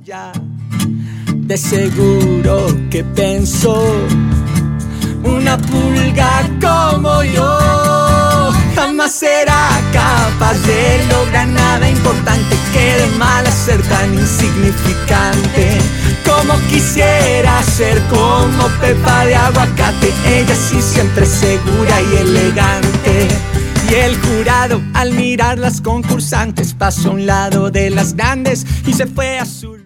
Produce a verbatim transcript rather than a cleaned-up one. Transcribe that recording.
ella. De seguro que pensó, una pulga como yo jamás será capaz de lograr nada importante, que de mala ser tan insignificante. Como quisiera ser como Pepa de Aguacate, ella sí siempre segura y elegante. Y el jurado, al mirar las concursantes, pasó a un lado de las grandes y se fue azul.